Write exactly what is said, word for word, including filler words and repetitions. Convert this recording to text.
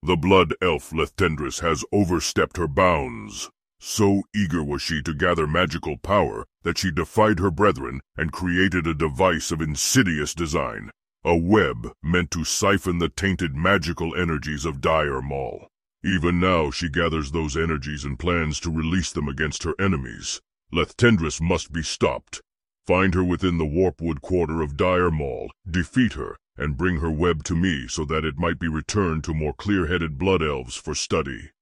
The blood elf Lethendris has overstepped her bounds. So eager was she to gather magical power that she defied her brethren and created a device of insidious design, a web meant to siphon the tainted magical energies of Dire Maul. Even now she gathers those energies and plans to release them against her enemies. Lethendris must be stopped. Find her within the Warpwood quarter of Dire Maul, defeat her, and bring her web to me so that it might be returned to more clear-headed blood elves for study.